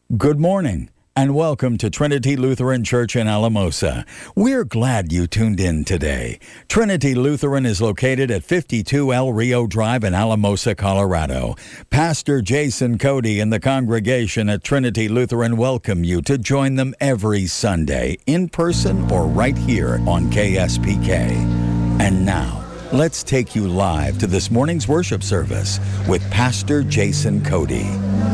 Good morning and welcome to Trinity Lutheran Church in Alamosa. We're glad you tuned in today. Trinity Lutheran is located at 52 El Rio Drive in Alamosa, Colorado. Pastor Jason Cody and the congregation at Trinity Lutheran welcome you to join them every Sunday, in person or right here on KSPK. And now, let's take you live to this morning's worship service with Pastor Jason Cody.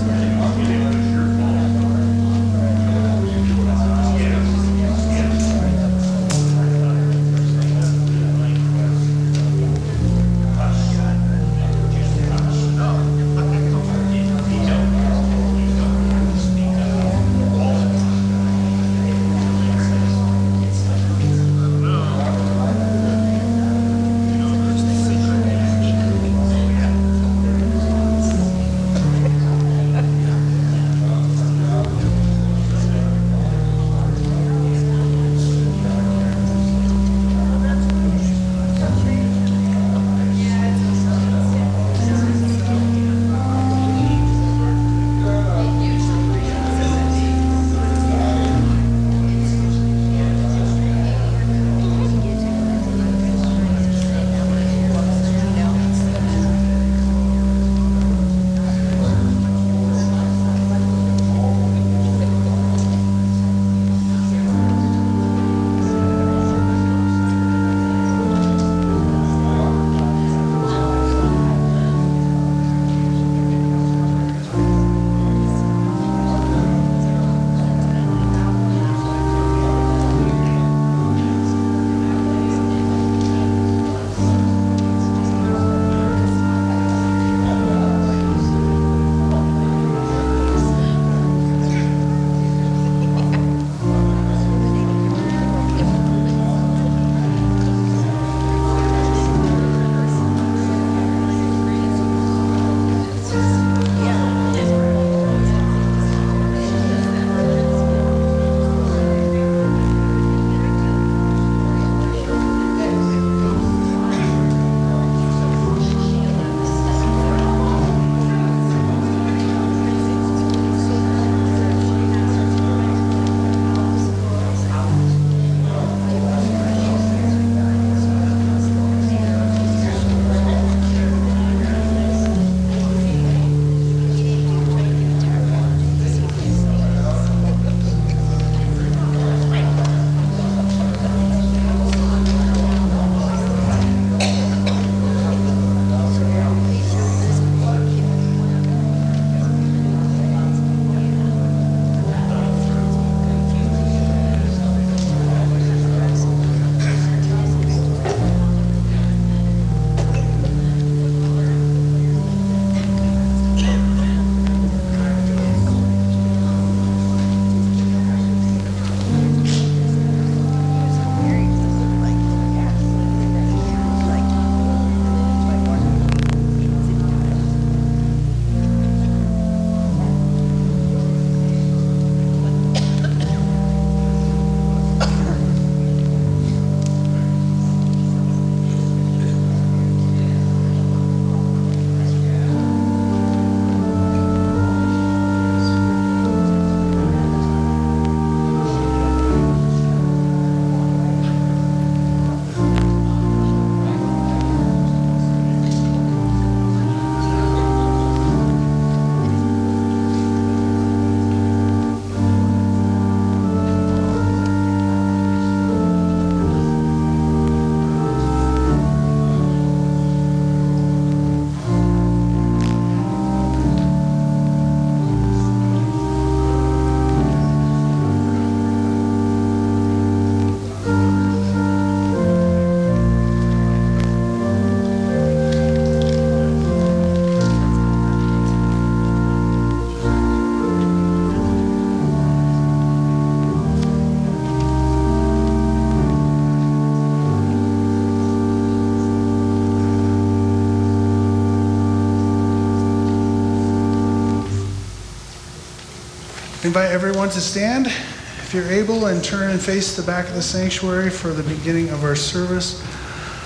I invite everyone to stand, if you're able, and turn and face the back of the sanctuary for the beginning of our service.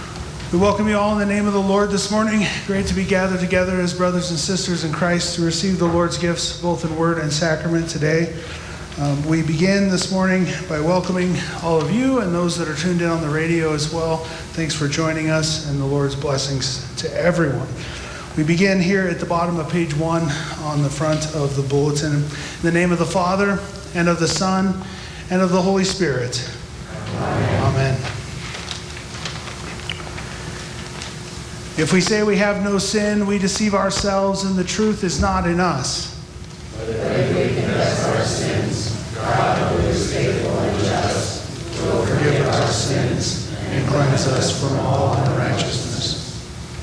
We welcome you all in the name of the Lord this morning. Great to be gathered together as brothers and sisters in Christ to receive the Lord's gifts, both in word and sacrament today. We begin this morning by welcoming all of you and those that are tuned in on the radio as well. Thanks for joining us, and the Lord's blessings to everyone. We begin here at the bottom of page 1 on the front of the bulletin. In the name of the Father, and of the Son, and of the Holy Spirit. Amen. If we say we have no sin, we deceive ourselves, and the truth is not in us. But if we confess our sins, God, who is faithful and just, will forgive our sins and cleanse us from all unrighteousness.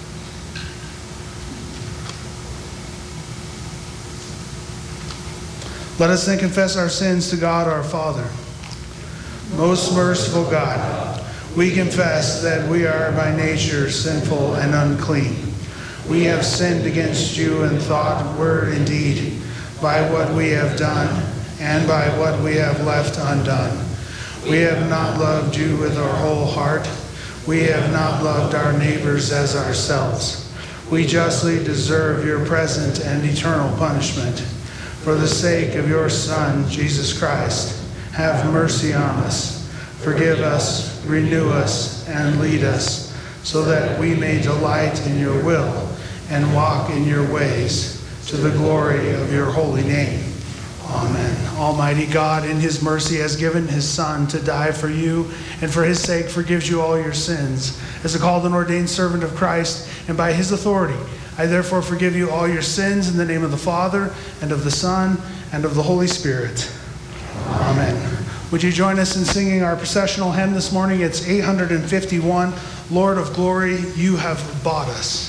Let us then confess our sins to God our Father. Most merciful God, we confess that we are by nature sinful and unclean. We have sinned against you in thought, word, and deed, by what we have done and by what we have left undone. We have not loved you with our whole heart. We have not loved our neighbors as ourselves. We justly deserve your present and eternal punishment. For the sake of your Son, Jesus Christ, have mercy on us. Forgive us, renew us, and lead us, so that we may delight in your will and walk in your ways, to the glory of your holy name. Amen. Almighty God, in his mercy, has given his Son to die for you, and for his sake forgives you all your sins. As a called and ordained servant of Christ, and by his authority, I therefore forgive you all your sins in the name of the Father, and of the Son, and of the Holy Spirit. Amen. Would you join us in singing our processional hymn this morning? It's 851, Lord of Glory, you have bought us.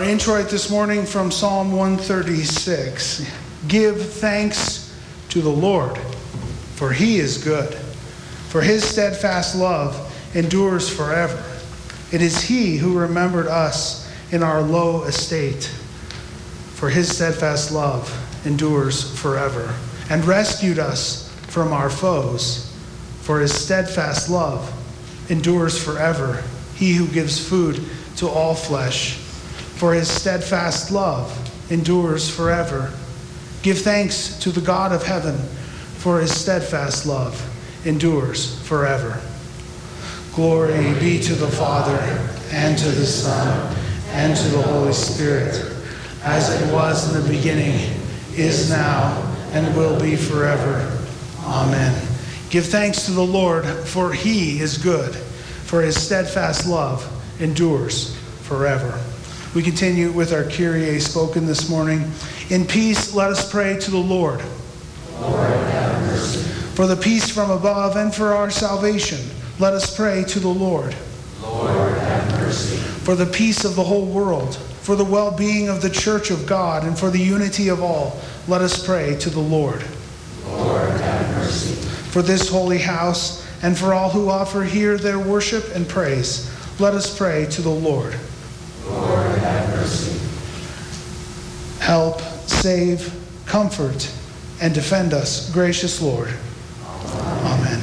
introit this morning from Psalm 136. Give thanks to the Lord, for he is good, for his steadfast love endures forever. It is he who remembered us in our low estate, for his steadfast love endures forever, and rescued us from our foes, for his steadfast love endures forever. He who gives food to all flesh, for his steadfast love endures forever. Give thanks to the God of heaven, for his steadfast love endures forever. Glory be to the Father, and to the Son, and to the Holy Spirit, as it was in the beginning, is now, and will be forever. Amen. Give thanks to the Lord, for he is good, for his steadfast love endures forever. We continue with our Kyrie spoken this morning. In peace, let us pray to the Lord. Lord, have mercy. For the peace from above and for our salvation, let us pray to the Lord. Lord, have mercy. For the peace of the whole world, for the well-being of the Church of God, and for the unity of all, let us pray to the Lord. Lord, have mercy. For this holy house, and for all who offer here their worship and praise, let us pray to the Lord. Lord, have mercy. Help, save, comfort, and defend us, gracious Lord. Amen.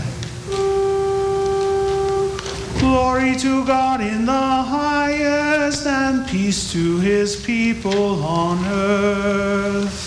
Glory to God in the highest, and peace to his people on earth.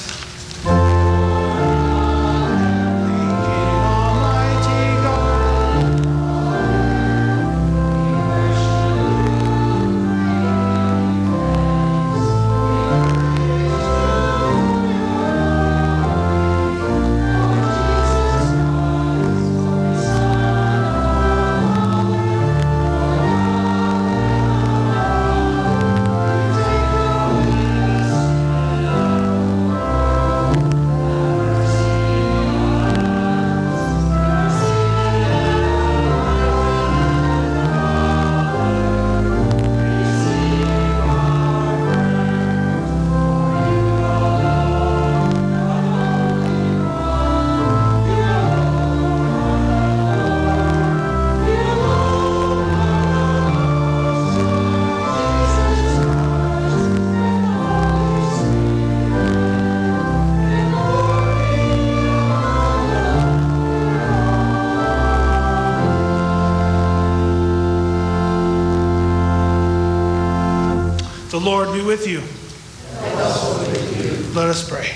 The Lord be with you. And also with you. Let us pray.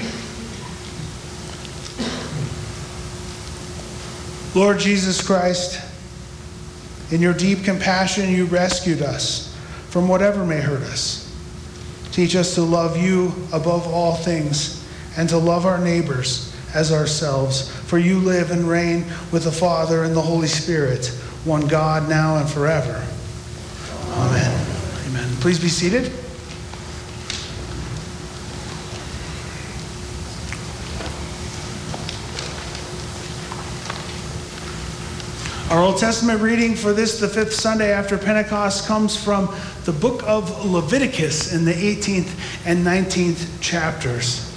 Lord Jesus Christ, in your deep compassion, you rescued us from whatever may hurt us. Teach us to love you above all things and to love our neighbors as ourselves. For you live and reign with the Father and the Holy Spirit, one God, now and forever. Amen. Amen. Please be seated. Our Old Testament reading for this, the fifth Sunday after Pentecost, comes from the book of Leviticus in the 18th and 19th chapters.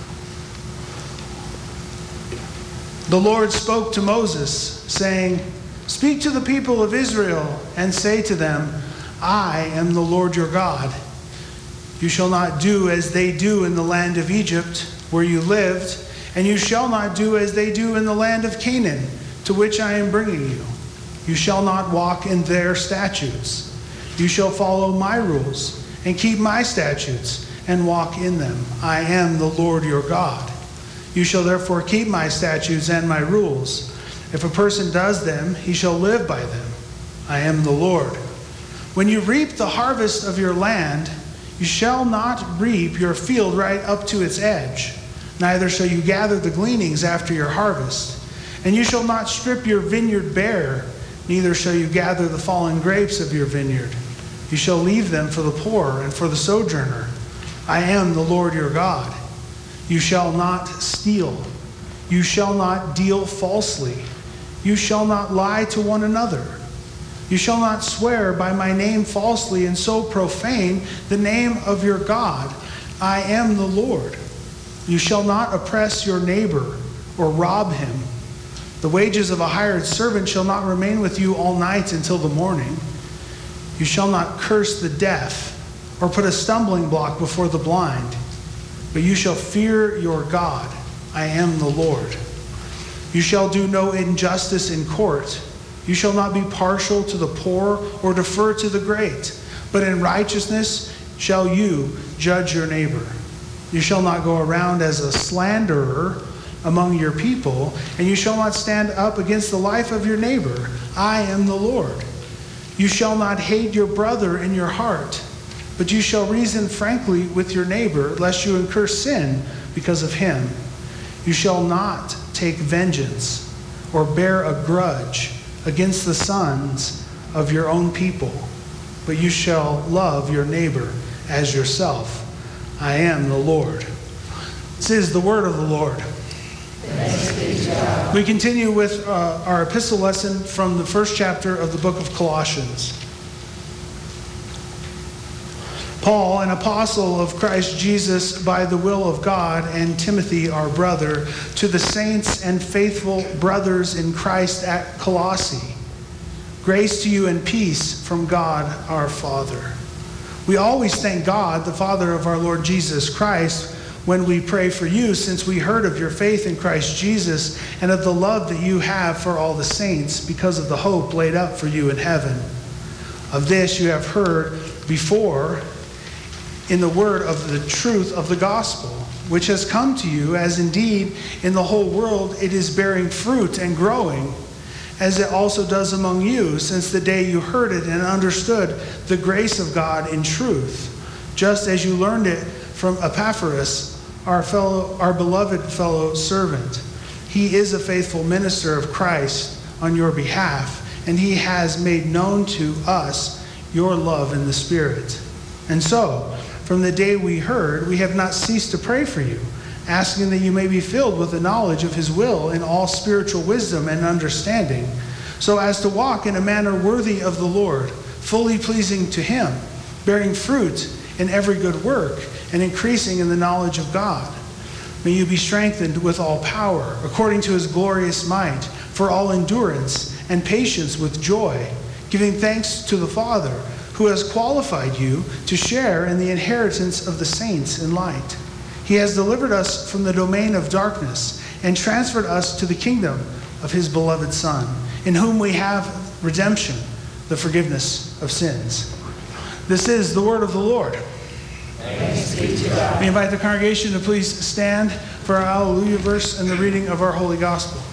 The Lord spoke to Moses, saying, "Speak to the people of Israel and say to them, I am the Lord your God. You shall not do as they do in the land of Egypt, where you lived, and you shall not do as they do in the land of Canaan, to which I am bringing you. You shall not walk in their statutes. You shall follow my rules and keep my statutes and walk in them. I am the Lord your God. You shall therefore keep my statutes and my rules. If a person does them, he shall live by them. I am the Lord. When you reap the harvest of your land, you shall not reap your field right up to its edge, neither shall you gather the gleanings after your harvest. And you shall not strip your vineyard bare, neither shall you gather the fallen grapes of your vineyard. You shall leave them for the poor and for the sojourner. I am the Lord your God. You shall not steal. You shall not deal falsely. You shall not lie to one another. You shall not swear by my name falsely and so profane the name of your God. I am the Lord. You shall not oppress your neighbor or rob him. The wages of a hired servant shall not remain with you all night until the morning. You shall not curse the deaf or put a stumbling block before the blind, but you shall fear your God. I am the Lord. You shall do no injustice in court. You shall not be partial to the poor or defer to the great, but in righteousness shall you judge your neighbor. You shall not go around as a slanderer among your people, and you shall not stand up against the life of your neighbor. I am the Lord. You shall not hate your brother in your heart, but you shall reason frankly with your neighbor, lest you incur sin because of him. You shall not take vengeance or bear a grudge against the sons of your own people, but you shall love your neighbor as yourself. I am the Lord. This is the word of the Lord. We continue with our epistle lesson from the first chapter of the book of Colossians. Paul, an apostle of Christ Jesus by the will of God, and Timothy, our brother, to the saints and faithful brothers in Christ at Colossae. Grace to you and peace from God our Father. We always thank God, the Father of our Lord Jesus Christ, when we pray for you, since we heard of your faith in Christ Jesus and of the love that you have for all the saints because of the hope laid up for you in heaven. Of this you have heard before in the word of the truth of the gospel, which has come to you, as indeed in the whole world it is bearing fruit and growing, as it also does among you, since the day you heard it and understood the grace of God in truth, just as you learned it from Epaphras, our beloved fellow servant. He is a faithful minister of Christ on your behalf, and he has made known to us your love in the Spirit. And so, from the day we heard, we have not ceased to pray for you, asking that you may be filled with the knowledge of his will in all spiritual wisdom and understanding, so as to walk in a manner worthy of the Lord, fully pleasing to him, bearing fruit in every good work, and increasing in the knowledge of God. May you be strengthened with all power, according to his glorious might, for all endurance and patience with joy, giving thanks to the Father, who has qualified you to share in the inheritance of the saints in light. He has delivered us from the domain of darkness and transferred us to the kingdom of his beloved Son, in whom we have redemption, the forgiveness of sins. This is the word of the Lord. Thanks be to God. We invite the congregation to please stand for our Alleluia verse and the reading of our Holy Gospel.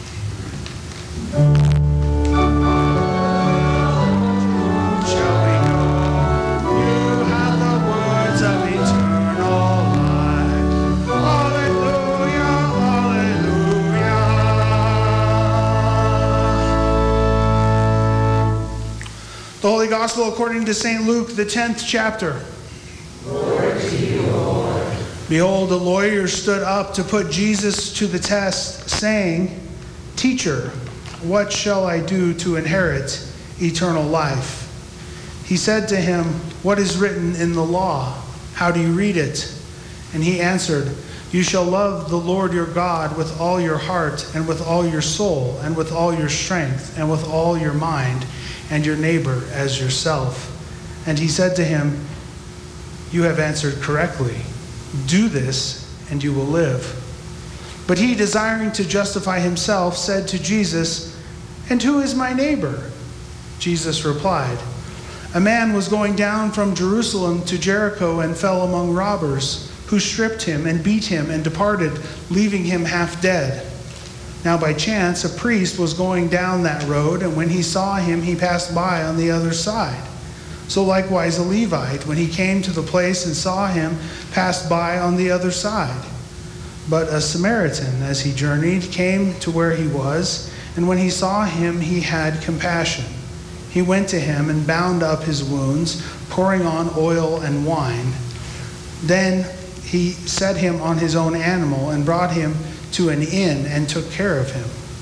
The Holy Gospel according to St. Luke, the 10th chapter. Glory to you, Lord. Behold, a lawyer stood up to put Jesus to the test, saying, Teacher, what shall I do to inherit eternal life? He said to him, What is written in the law? How do you read it? And he answered, You shall love the Lord your God with all your heart and with all your soul and with all your strength and with all your mind, and your neighbor as yourself. And he said to him, You have answered correctly. Do this, and you will live. But he, desiring to justify himself, said to Jesus, And who is my neighbor? Jesus replied, A man was going down from Jerusalem to Jericho and fell among robbers, who stripped him and beat him and departed, leaving him half dead. Now by chance a priest was going down that road, and when he saw him, he passed by on the other side. So likewise a Levite, when he came to the place and saw him, passed by on the other side. But a Samaritan, as he journeyed, came to where he was, and when he saw him, he had compassion. He went to him and bound up his wounds, pouring on oil and wine. Then he set him on his own animal and brought him to an inn and took care of him.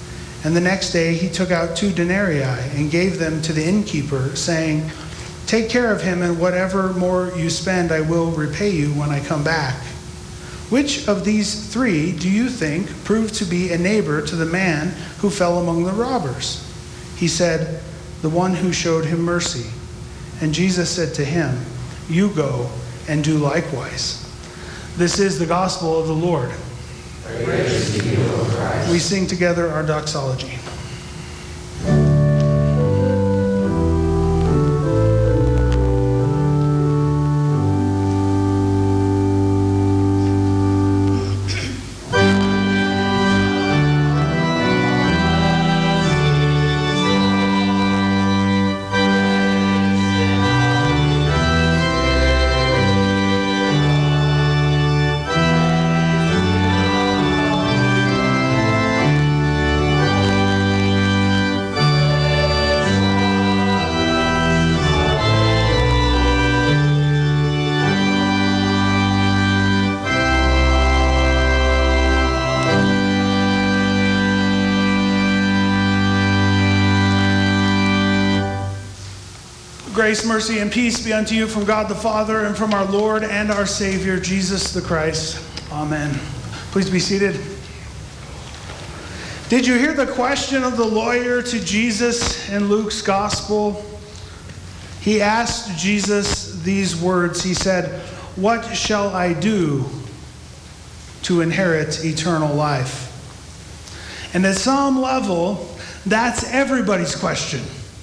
And the next day he took out 2 denarii and gave them to the innkeeper, saying, "Take care of him, and whatever more you spend I will repay you when I come back." Which of these 3 do you think proved to be a neighbor to the man who fell among the robbers? He said, "The one who showed him mercy." And Jesus said to him, "You go and do likewise." This is the gospel of the Lord. Praise to you, O Christ. We sing together our doxology. Grace, mercy, and peace be unto you from God the Father and from our Lord and our Savior, Jesus the Christ. Amen. Please be seated. Did you hear the question of the lawyer to Jesus in Luke's gospel? He asked Jesus these words. He said, "What shall I do to inherit eternal life?" And at some level, that's everybody's question.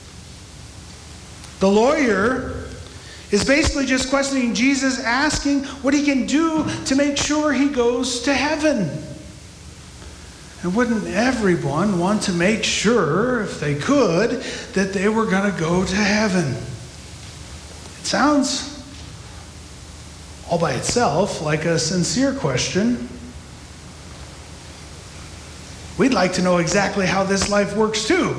The lawyer is basically just questioning Jesus, asking what he can do to make sure he goes to heaven. And wouldn't everyone want to make sure, if they could, that they were going to go to heaven? It sounds all by itself like a sincere question. We'd like to know exactly how this life works too.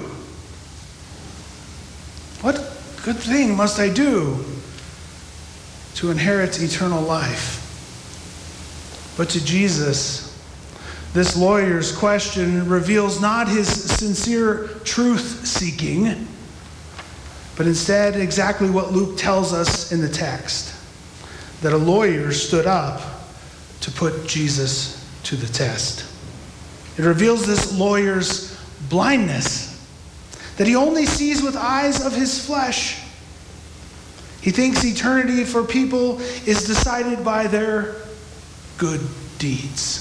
What good thing must I do to inherit eternal life? But to Jesus, this lawyer's question reveals not his sincere truth-seeking, but instead exactly what Luke tells us in the text, that a lawyer stood up to put Jesus to the test. It reveals this lawyer's blindness, that he only sees with eyes of his flesh. He thinks eternity for people is decided by their good deeds.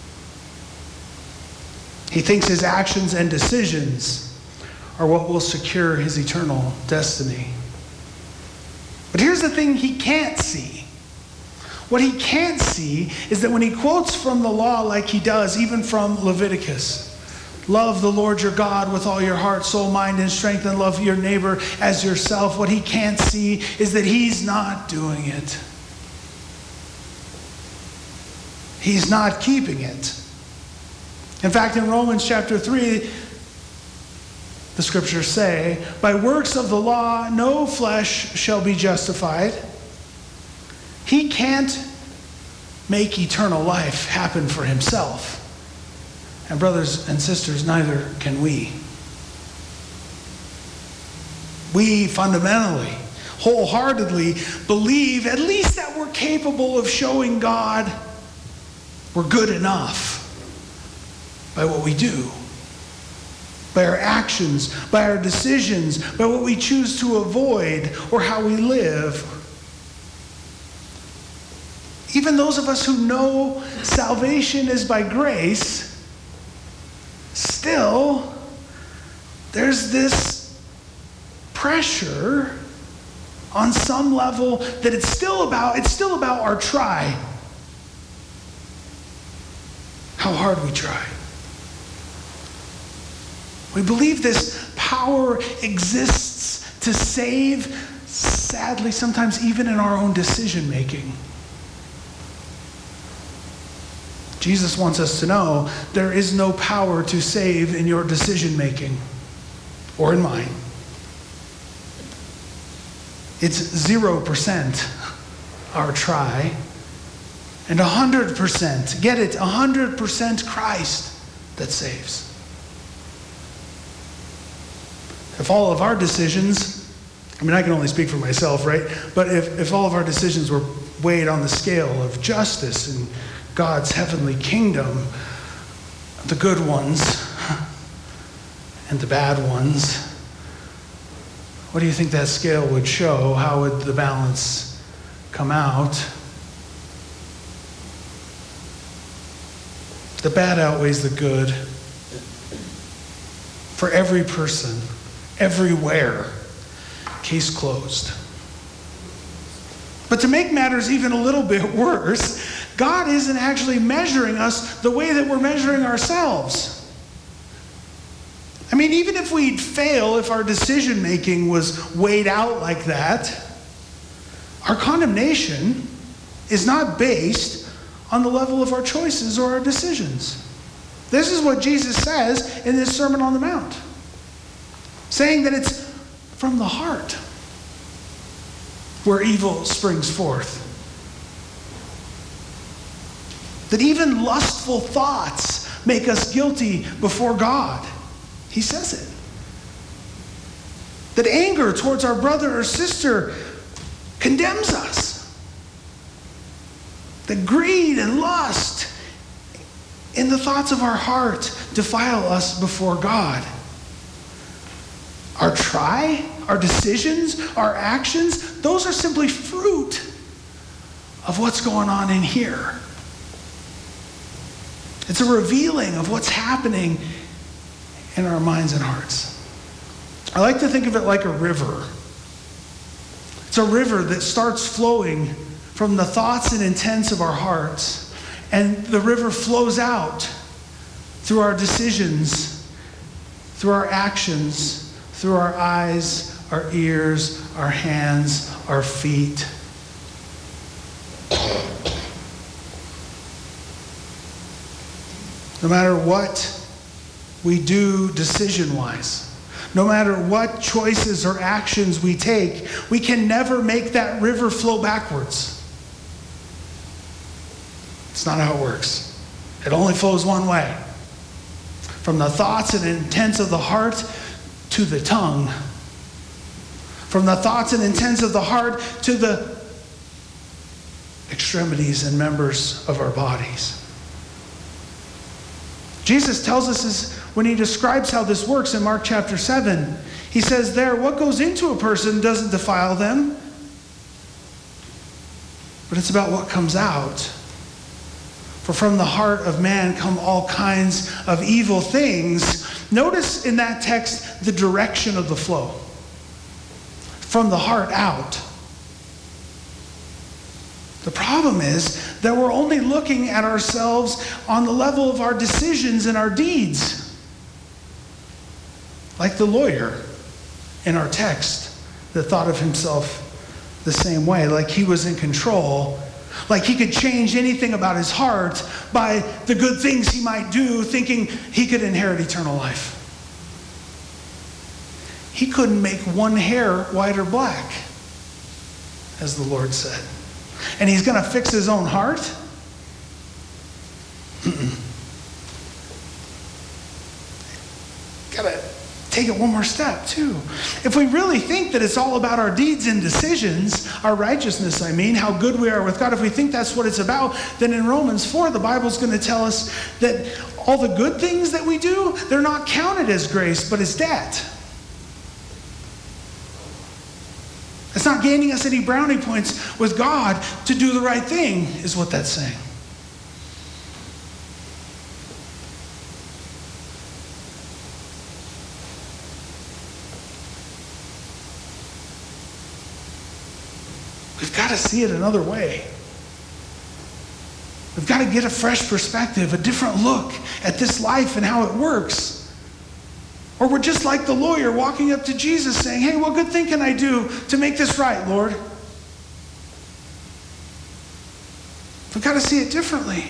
He thinks his actions and decisions are what will secure his eternal destiny. But here's the thing he can't see. What he can't see is that when he quotes from the law like he does, even from Leviticus, love the Lord your God with all your heart, soul, mind, and strength, and love your neighbor as yourself. What he can't see is that he's not doing it. He's not keeping it. In fact, in Romans chapter 3, the scriptures say, "By works of the law, no flesh shall be justified." He can't make eternal life happen for himself. And brothers and sisters, neither can we. We fundamentally, wholeheartedly believe at least that we're capable of showing God we're good enough by what we do, by our actions, by our decisions, by what we choose to avoid or how we live. Even those of us who know salvation is by grace, still, there's this pressure on some level that it's still about our try. How hard we try. We believe this power exists to save, sadly, sometimes even in our own decision making. Jesus wants us to know there is no power to save in your decision making or in mine. It's 0% our try and 100%, get it, 100% Christ that saves. If all of our decisions, I mean, I can only speak for myself, right? But if all of our decisions were weighed on the scale of justice and God's heavenly kingdom, the good ones and the bad ones, what do you think that scale would show? How would the balance come out? The bad outweighs the good for every person, everywhere. Case closed. But to make matters even a little bit worse, God isn't actually measuring us the way that we're measuring ourselves. I mean, even if we'd fail, if our decision making was weighed out like that, our condemnation is not based on the level of our choices or our decisions. This is what Jesus says in this Sermon on the Mount, saying that it's from the heart where evil springs forth. That even lustful thoughts make us guilty before God. He says it. That anger towards our brother or sister condemns us. That greed and lust in the thoughts of our heart defile us before God. Our our decisions, our actions, those are simply fruit of what's going on in here. It's a revealing of what's happening in our minds and hearts. I like to think of it like a river. It's a river that starts flowing from the thoughts and intents of our hearts, and the river flows out through our decisions, through our actions, through our eyes, our ears, our hands, our feet. No matter what we do decision-wise, no matter what choices or actions we take, we can never make that river flow backwards. It's not how it works. It only flows one way. From the thoughts and intents of the heart to the tongue. From the thoughts and intents of the heart to the extremities and members of our bodies. Jesus tells us this when he describes how this works in Mark chapter 7. He says there, what goes into a person doesn't defile them, but it's about what comes out. For from the heart of man come all kinds of evil things. Notice in that text the direction of the flow. From the heart out. The problem is that we're only looking at ourselves on the level of our decisions and our deeds. Like the lawyer in our text that thought of himself the same way, like he was in control, like he could change anything about his heart by the good things he might do, thinking he could inherit eternal life. He couldn't make one hair white or black, as the Lord said. And he's going to fix his own heart? Got to take it one more step, too. If we really think that it's all about our deeds and decisions, our righteousness, how good we are with God, if we think that's what it's about, then in Romans 4, the Bible's going to tell us that all the good things that we do, they're not counted as grace, but as debt. It's not gaining us any brownie points with God to do the right thing, is what that's saying. We've got to see it another way. We've got to get a fresh perspective, a different look at this life and how it works. Or we're just like the lawyer walking up to Jesus saying, hey, what good thing can I do to make this right, Lord? We've got to see it differently.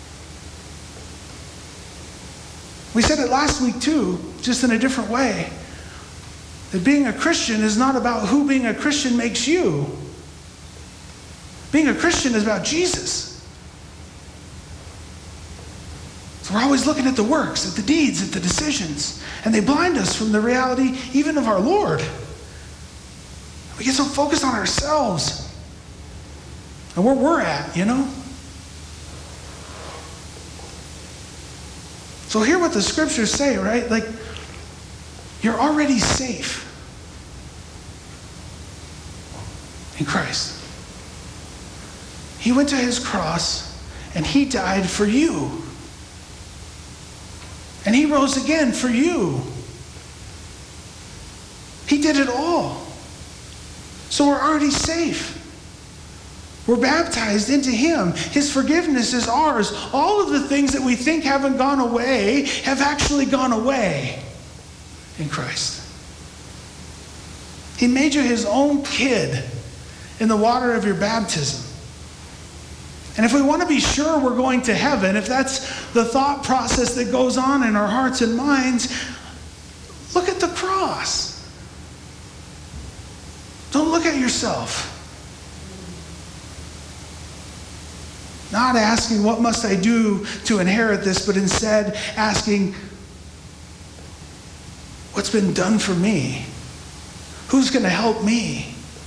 We said it last week too, just in a different way. That being a Christian is not about who being a Christian makes you. Being a Christian is about Jesus. It's So we're always looking at the works, at the deeds, at the decisions. And they blind us from the reality even of our Lord. We get so focused on ourselves and where we're at, you know? So hear what the scriptures say, right? Like, you're already safe in Christ. He went to his cross and he died for you. And he rose again for you. He did it all. So we're already safe. We're baptized into him. His forgiveness is ours. All of the things that we think haven't gone away have actually gone away in Christ. He made you his own kid in the water of your baptism. And if we want to be sure we're going to heaven, if that's the thought process that goes on in our hearts and minds, look at the cross. Don't look at yourself. Not asking, what must I do to inherit this, but instead asking, what's been done for me? Who's going to help me?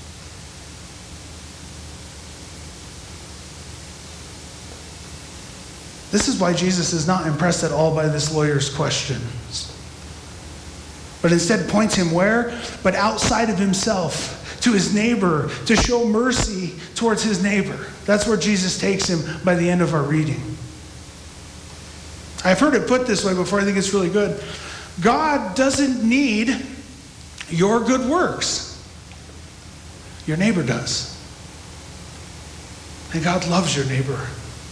This is why Jesus is not impressed at all by this lawyer's questions, but instead points him where? But outside of himself, to his neighbor, to show mercy towards his neighbor. That's where Jesus takes him by the end of our reading. I've heard it put this way before. I think it's really good. God doesn't need your good works. Your neighbor does. And God loves your neighbor.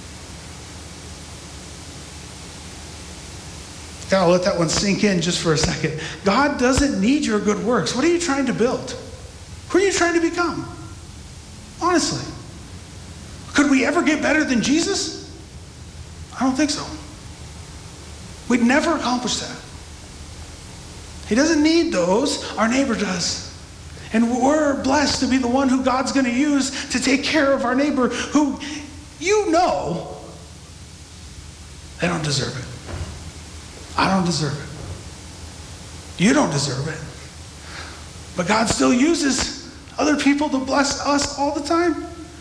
I'll let that one sink in just for a second. God doesn't need your good works. What are you trying to build? Who are you trying to become? Honestly. Could we ever get better than Jesus? I don't think so. We'd never accomplish that. He doesn't need those. Our neighbor does. And we're blessed to be the one who God's going to use to take care of our neighbor who, you know, they don't deserve it. I don't deserve it. You don't deserve it. But God still uses other people to bless us all the time.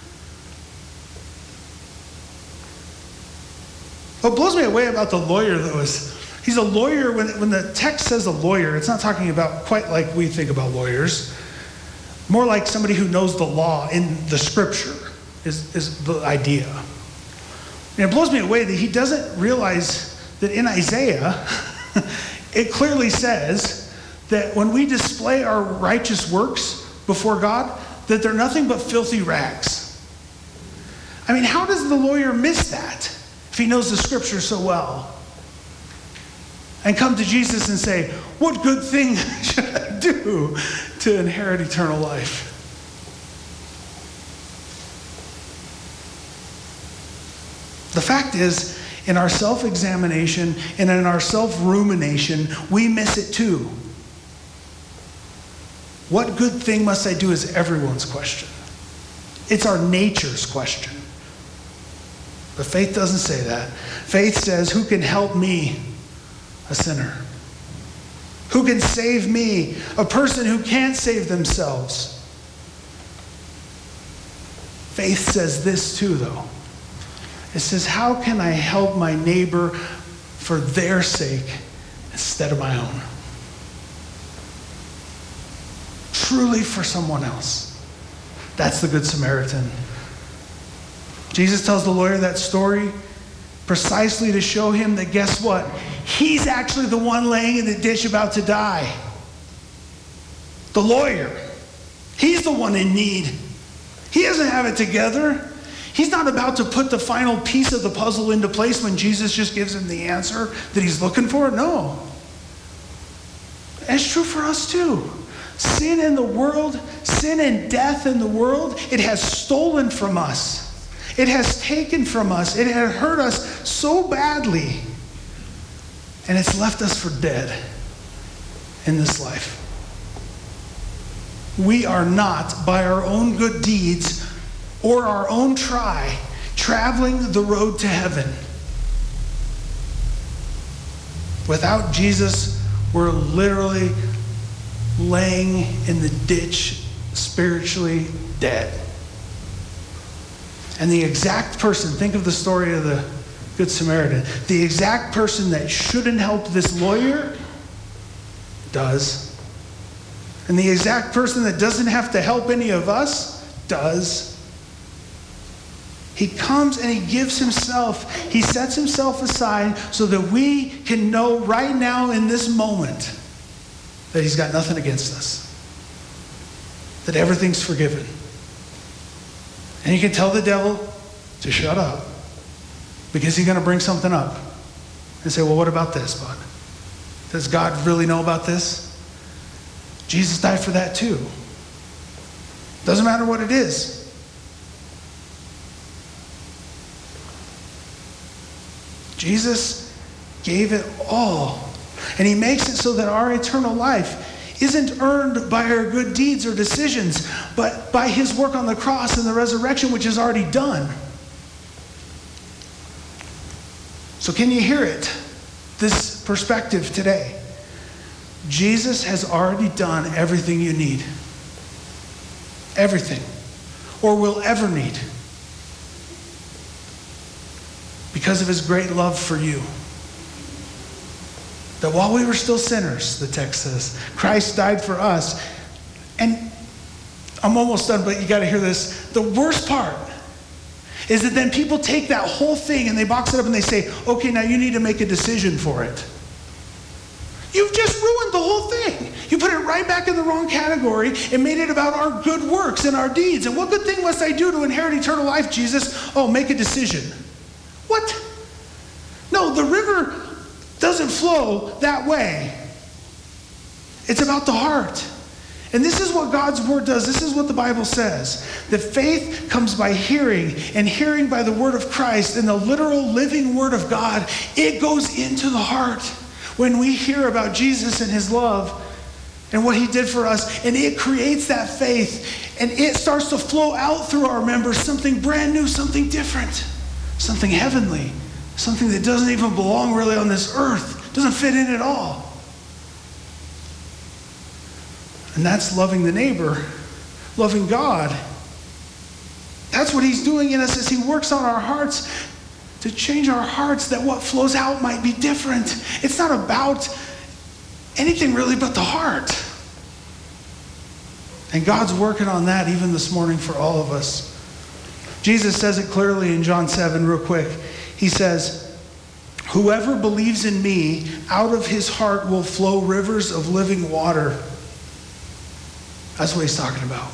What blows me away about the lawyer, though, is he's a lawyer. When the text says a lawyer, it's not talking about quite like we think about lawyers. More like somebody who knows the law in the scripture is the idea. And it blows me away that he doesn't realize that in Isaiah, it clearly says that when we display our righteous works before God, that they're nothing but filthy rags. I mean, how does the lawyer miss that if he knows the scripture so well? And come to Jesus and say, what good thing should I do to inherit eternal life? The fact is, in our self-examination and in our self-rumination, we miss it too. What good thing must I do is everyone's question. It's our nature's question. But faith doesn't say that. Faith says, who can help me, a sinner? Who can save me, a person who can't save themselves? Faith says this too, though. It says, how can I help my neighbor for their sake instead of my own? Truly for someone else. That's the Good Samaritan. Jesus tells the lawyer that story precisely to show him that, guess what? He's actually the one laying in the ditch about to die. The lawyer. He's the one in need. He doesn't have it together. He's not about to put the final piece of the puzzle into place when Jesus just gives him the answer that he's looking for. No. And it's true for us too. Sin in the world, sin and death in the world, it has stolen from us. It has taken from us. It has hurt us so badly. And it's left us for dead in this life. We are not, by our own good deeds or our own traveling the road to heaven. Without Jesus, we're literally laying in the ditch, spiritually dead. And the exact person, think of the story of the Good Samaritan, the exact person that shouldn't help this lawyer does. And the exact person that doesn't have to help any of us does. He comes and he gives himself. He sets himself aside so that we can know right now in this moment that he's got nothing against us. That everything's forgiven. And you can tell the devil to shut up because he's going to bring something up and say, well, what about this, bud? Does God really know about this? Jesus died for that too. Doesn't matter what it is. Jesus gave it all. And he makes it so that our eternal life isn't earned by our good deeds or decisions, but by his work on the cross and the resurrection, which is already done. So can you hear it? This perspective today. Jesus has already done everything you need. Everything. Or will ever need. Because of his great love for you. That while we were still sinners, the text says, Christ died for us. And I'm almost done, but you got to hear this. The worst part is that then people take that whole thing and they box it up and they say, okay, now you need to make a decision for it. You've just ruined the whole thing. You put it right back in the wrong category and made it about our good works and our deeds. And what good thing must I do to inherit eternal life, Jesus? Oh, make a decision. What? No, the river doesn't flow that way. It's about the heart. And this is what God's word does. This is what the Bible says. That faith comes by hearing, and hearing by the word of Christ and the literal living word of God. It goes into the heart when we hear about Jesus and his love and what he did for us. And it creates that faith. And it starts to flow out through our members, something brand new, something different. Something heavenly, something that doesn't even belong really on this earth, doesn't fit in at all. And that's loving the neighbor, loving God. That's what he's doing in us as he works on our hearts to change our hearts, that what flows out might be different. It's not about anything really but the heart. And God's working on that even this morning for all of us. Jesus says it clearly in John 7 real quick. He says, whoever believes in me, out of his heart will flow rivers of living water. That's what he's talking about.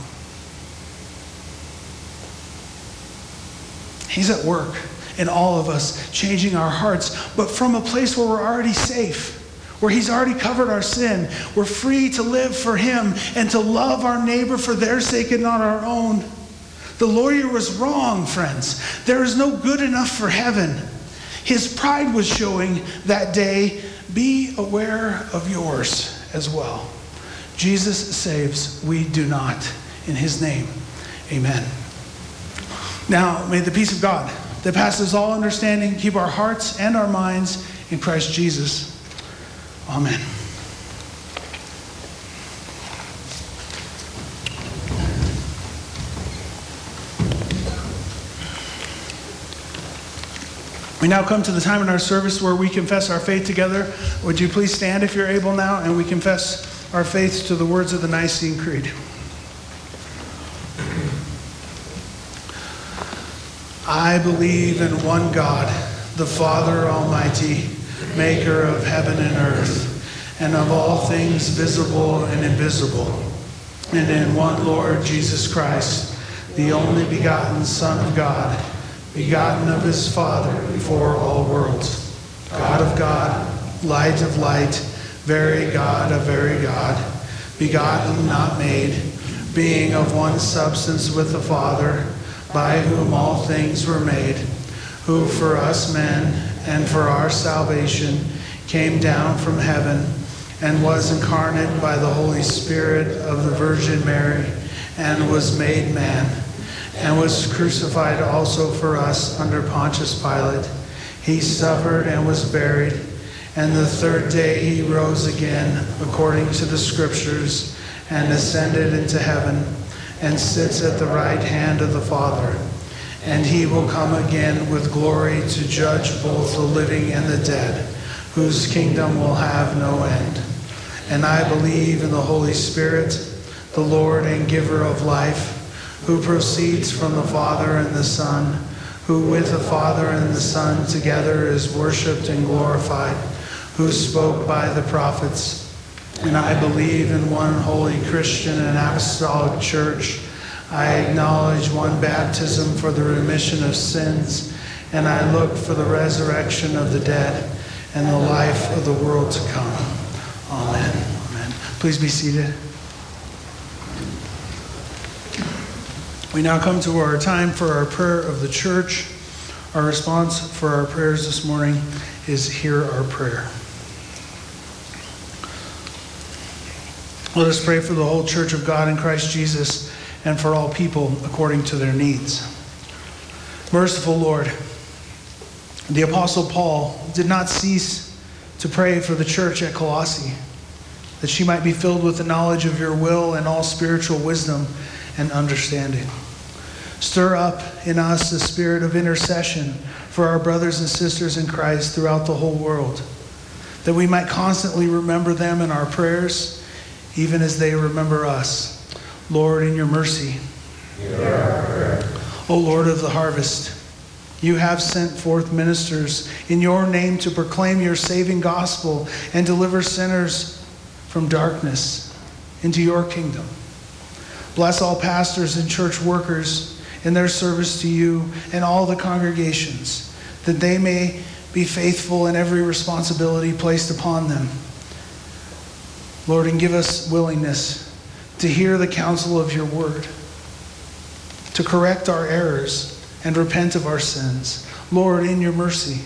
He's at work in all of us, changing our hearts, but from a place where we're already safe, where he's already covered our sin. We're free to live for him and to love our neighbor for their sake and not our own. The lawyer was wrong, friends. There is no good enough for heaven. His pride was showing that day. Be aware of yours as well. Jesus saves, we do not. In his name, amen. Now, may the peace of God that passes all understanding keep our hearts and our minds in Christ Jesus. Amen. We now come to the time in our service where we confess our faith together. Would you please stand if you're able now, and we confess our faith to the words of the Nicene Creed. I believe in one God, the Father Almighty, maker of heaven and earth, and of all things visible and invisible, and in one Lord Jesus Christ, the only begotten Son of God, begotten of his Father before all worlds, God of God, light of light, very God of very God, begotten, not made, being of one substance with the Father, by whom all things were made, who for us men and for our salvation came down from heaven and was incarnate by the Holy Spirit of the Virgin Mary and was made man, and was crucified also for us under Pontius Pilate. He suffered and was buried, And the third day he rose again, according to the Scriptures, and ascended into heaven, and sits at the right hand of the Father. And he will come again with glory to judge both the living and the dead, whose kingdom will have no end. And I believe in the Holy Spirit, the Lord and giver of life, who proceeds from the Father and the Son, who with the Father and the Son together is worshipped and glorified, who spoke by the prophets. And I believe in one holy Christian and apostolic church. I acknowledge one baptism for the remission of sins, and I look for the resurrection of the dead and the life of the world to come. Amen. Amen. Please be seated. We now come to our time for our prayer of the church. Our response for our prayers this morning is "Hear our prayer." Let us pray for the whole church of God in Christ Jesus and for all people according to their needs. Merciful Lord, the Apostle Paul did not cease to pray for the church at Colossae, that she might be filled with the knowledge of your will and all spiritual wisdom and understanding. Stir up in us the spirit of intercession for our brothers and sisters in Christ throughout the whole world, that we might constantly remember them in our prayers, even as they remember us. Lord, in your mercy. O Lord of the harvest, you have sent forth ministers in your name to proclaim your saving gospel and deliver sinners from darkness into your kingdom. Bless all pastors and church workers in their service to you and all the congregations, that they may be faithful in every responsibility placed upon them. Lord, and give us willingness to hear the counsel of your word, to correct our errors and repent of our sins. Lord, in your mercy.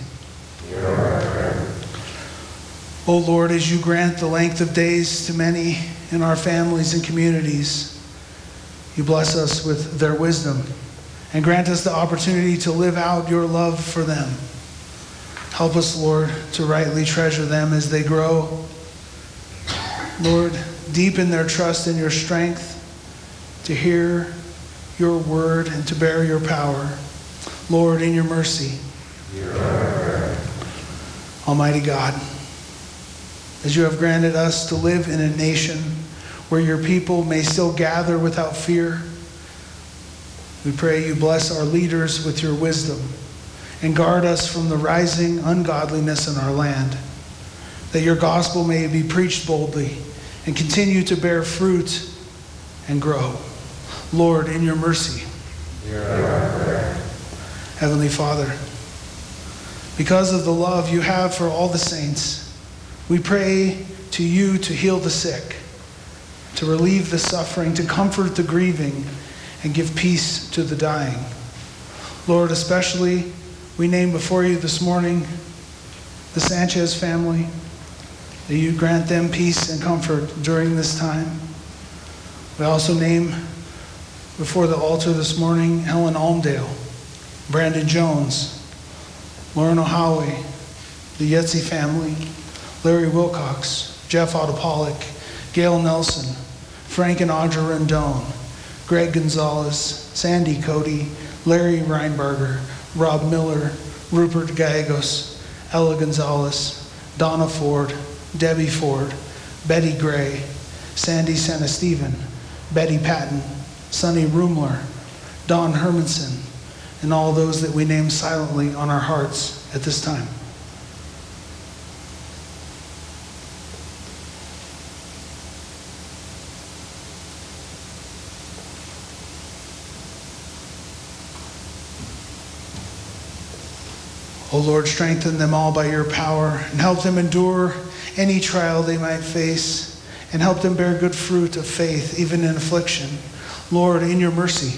O Lord, as you grant the length of days to many in our families and communities, you bless us with their wisdom and grant us the opportunity to live out your love for them. Help us, Lord, to rightly treasure them as they grow. Lord, deepen their trust in your strength to hear your word and to bear your power. Lord, in your mercy. Almighty God, as you have granted us to live in a nation where your people may still gather without fear, we pray you bless our leaders with your wisdom and guard us from the rising ungodliness in our land, that your gospel may be preached boldly and continue to bear fruit and grow. Lord, in your mercy. Heavenly Father, because of the love you have for all the saints, we pray to you to heal the sick, to relieve the suffering, to comfort the grieving, and give peace to the dying. Lord, especially we name before you this morning the Sanchez family, that you grant them peace and comfort during this time. We also name before the altar this morning Helen Almdale, Brandon Jones, Lauren O'Howie, the Yetzi family, Larry Wilcox, Jeff Autopolic, Gail Nelson, Frank and Audra Rendon, Greg Gonzalez, Sandy Cody, Larry Reinberger, Rob Miller, Rupert Gallegos, Ella Gonzalez, Donna Ford, Debbie Ford, Betty Gray, Sandy Sanesteven, Betty Patton, Sonny Rumler, Don Hermanson, and all those that we name silently on our hearts at this time. O Lord, strengthen them all by your power and help them endure any trial they might face and help them bear good fruit of faith, even in affliction. Lord, in your mercy.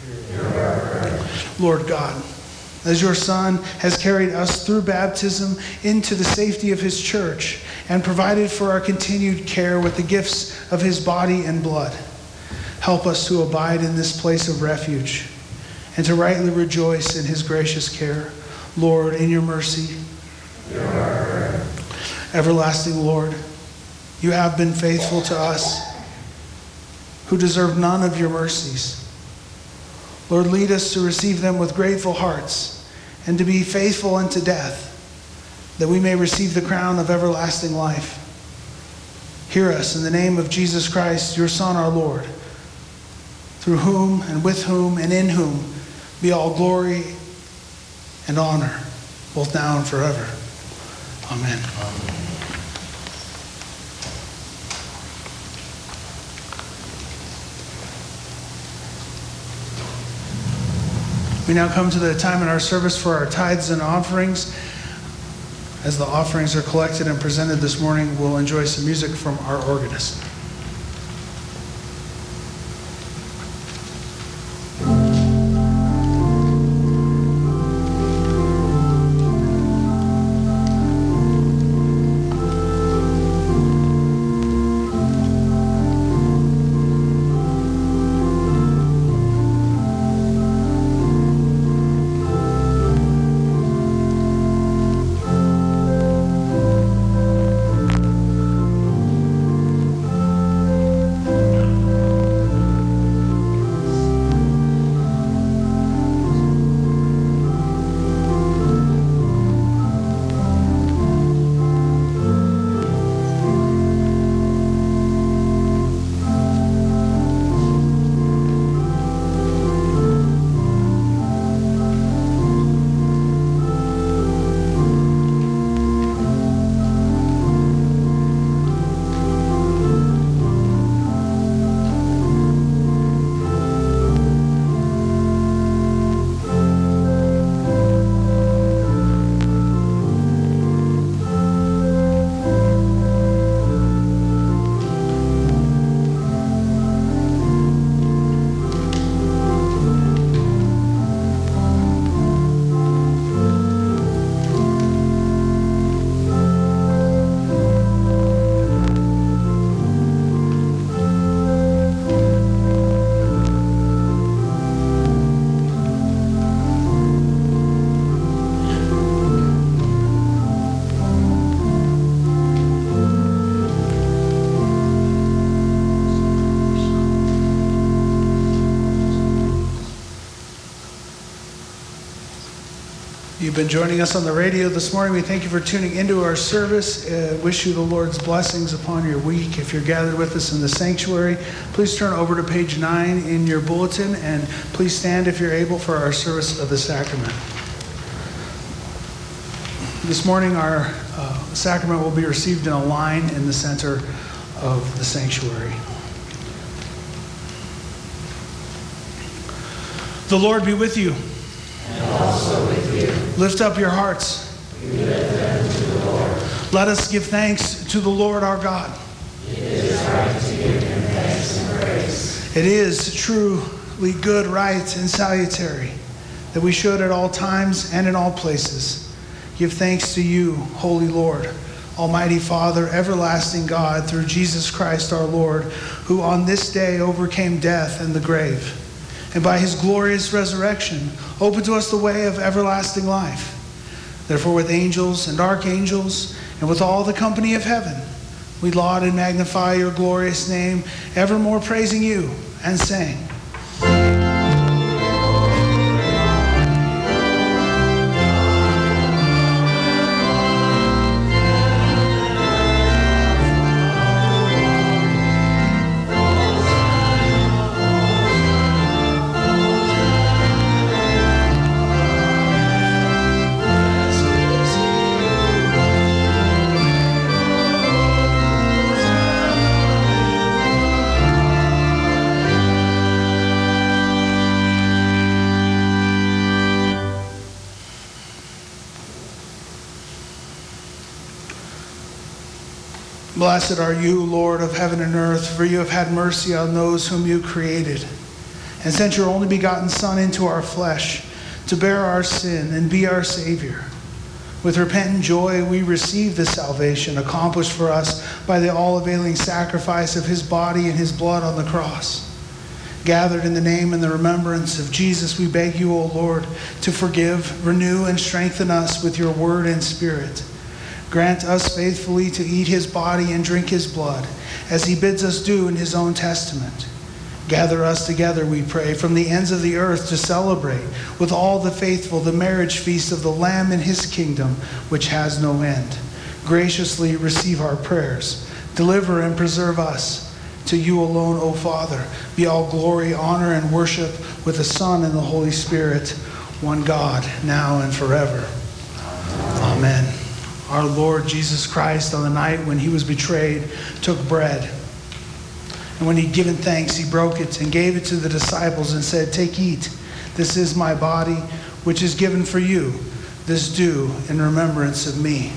Lord God, as your Son has carried us through baptism into the safety of his church and provided for our continued care with the gifts of his body and blood, help us to abide in this place of refuge and to rightly rejoice in his gracious care. Lord, in your mercy. Everlasting Lord, you have been faithful to us, who deserve none of your mercies. Lord, lead us to receive them with grateful hearts and to be faithful unto death, that we may receive the crown of everlasting life. Hear us in the name of Jesus Christ, your Son, our Lord, through whom and with whom and in whom be all glory and honor, both now and forever. Amen. We now come to the time in our service for our tithes and offerings. As the offerings are collected and presented this morning, we'll enjoy some music from our organist. You've been joining us on the radio this morning. We thank you for tuning into our service. Wish you the Lord's blessings upon your week. If you're gathered with us in the sanctuary, please turn over to page 9 in your bulletin, and please stand if you're able for our service of the sacrament. This morning, our sacrament will be received in a line in the center of the sanctuary. The Lord be with you. And also with you. Lift up your hearts. We lift them to the Lord. Let us give thanks to the Lord our God. It is right to give him thanks and praise. It is truly good, right, and salutary that we should at all times and in all places give thanks to you, Holy Lord, Almighty Father, everlasting God, through Jesus Christ our Lord, who on this day overcame death and the grave, and by his glorious resurrection opened to us the way of everlasting life. Therefore, with angels and archangels, and with all the company of heaven, we laud and magnify your glorious name, evermore praising you and saying, Blessed are you, Lord of heaven and earth, for you have had mercy on those whom you created, and sent your only begotten Son into our flesh to bear our sin and be our Savior. With repentant joy, we receive the salvation accomplished for us by the all-availing sacrifice of his body and his blood on the cross. Gathered in the name and the remembrance of Jesus, we beg you, O Lord, to forgive, renew, and strengthen us with your word and spirit. Grant us faithfully to eat his body and drink his blood, as he bids us do in his own testament. Gather us together, we pray, from the ends of the earth to celebrate with all the faithful the marriage feast of the Lamb in his kingdom, which has no end. Graciously receive our prayers. Deliver and preserve us. To you alone, O Father, be all glory, honor, and worship with the Son and the Holy Spirit, one God, now and forever. Amen. Our Lord Jesus Christ, on the night when he was betrayed, took bread. And when he'd given thanks, he broke it and gave it to the disciples and said, "Take, eat. This is my body, which is given for you. This do in remembrance of me."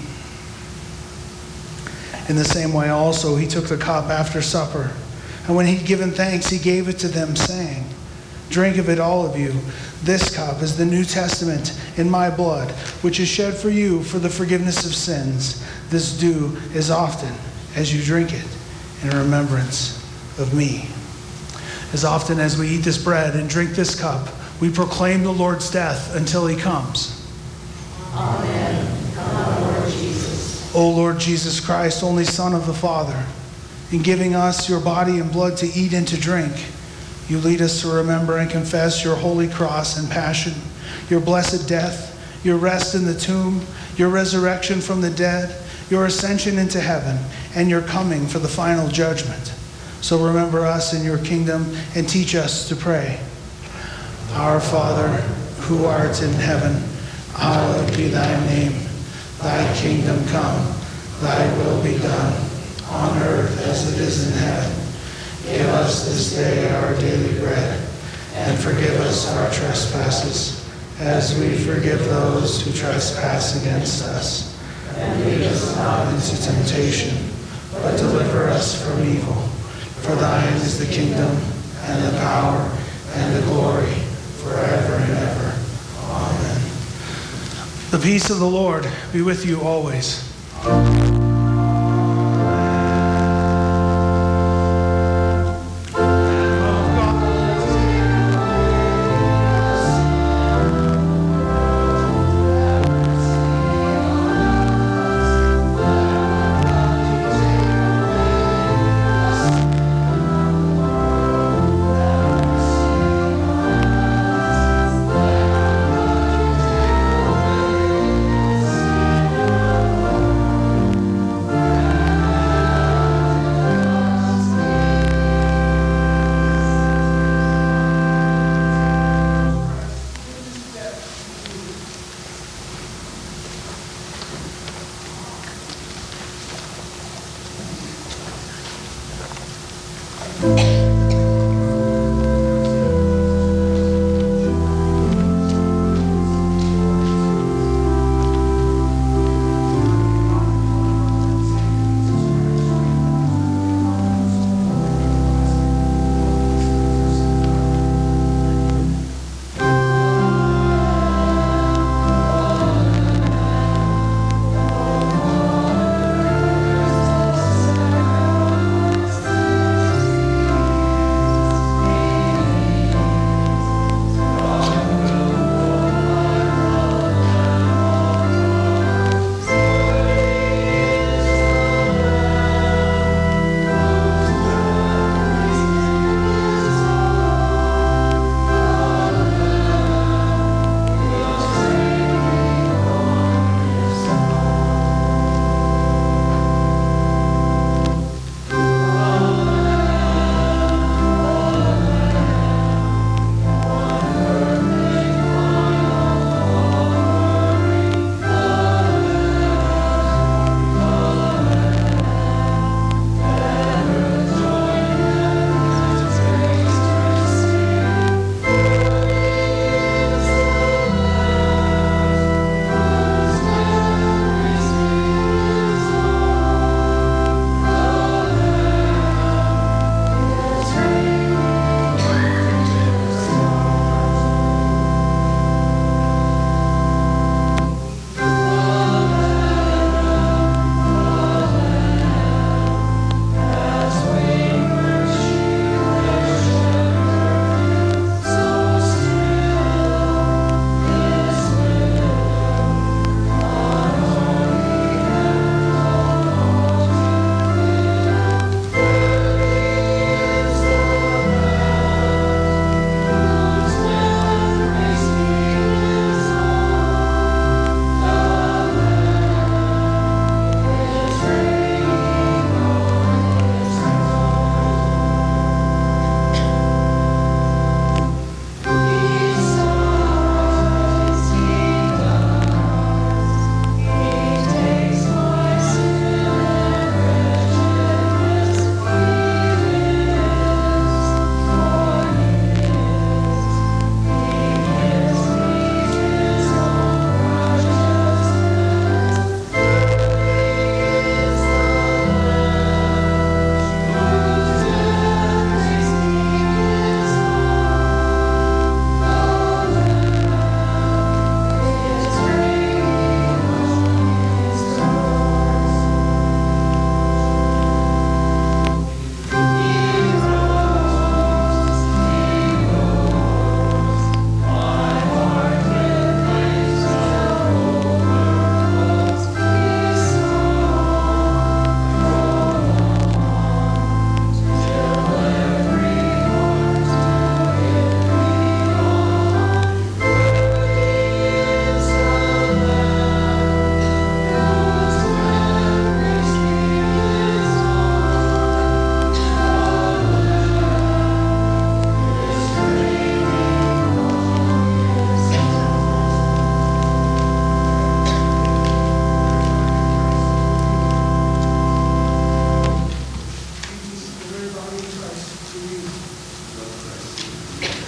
In the same way also he took the cup after supper. And when he'd given thanks, he gave it to them, saying, "Drink of it, all of you. This cup is the New Testament in my blood, which is shed for you for the forgiveness of sins. This do as often as you drink it in remembrance of me." As often as we eat this bread and drink this cup, we proclaim the Lord's death until he comes. Amen. Come, Lord Jesus. O Lord Jesus Christ, only Son of the Father, in giving us your body and blood to eat and to drink, you lead us to remember and confess your holy cross and passion, your blessed death, your rest in the tomb, your resurrection from the dead, your ascension into heaven, and your coming for the final judgment. So remember us in your kingdom and teach us to pray. Our Father, who art in heaven, hallowed be thy name. Thy kingdom come, thy will be done, on earth as it is in heaven. Give us this day our daily bread, and forgive us our trespasses, as we forgive those who trespass against us. And lead us not into temptation, but deliver us from evil. For thine is the kingdom, and the power, and the glory, forever and ever. Amen. The peace of the Lord be with you always.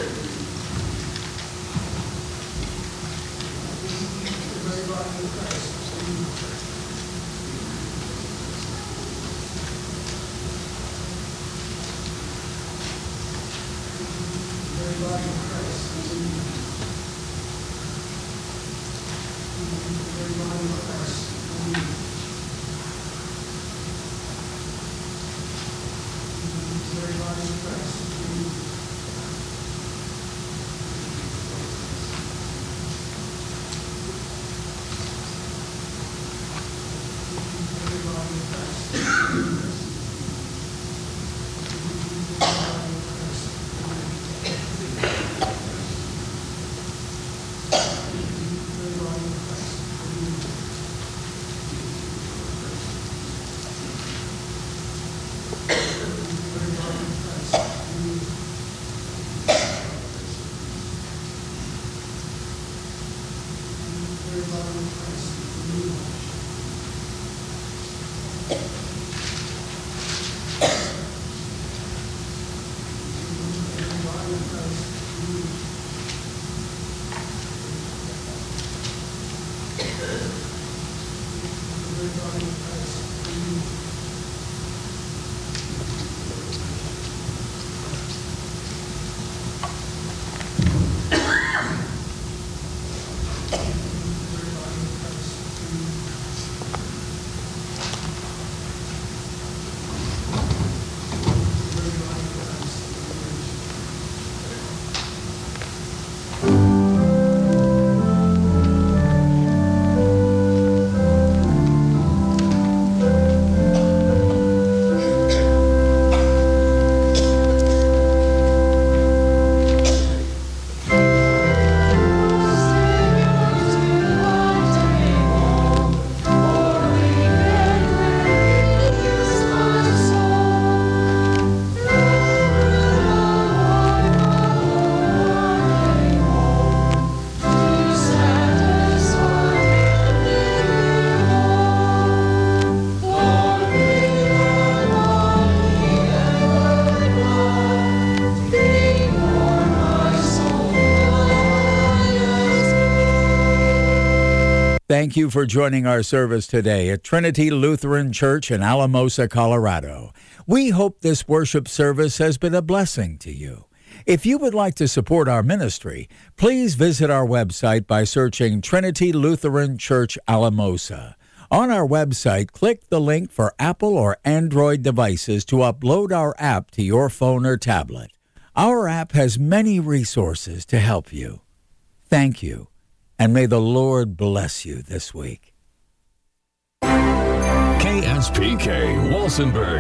Thank you for joining our service today at Trinity Lutheran Church in Alamosa, Colorado. We hope this worship service has been a blessing to you. If you would like to support our ministry, please visit our website by searching Trinity Lutheran Church Alamosa. On our website, click the link for Apple or Android devices to upload our app to your phone or tablet. Our app has many resources to help you. Thank you, and may the Lord bless you this week. KSPK Walsenburg.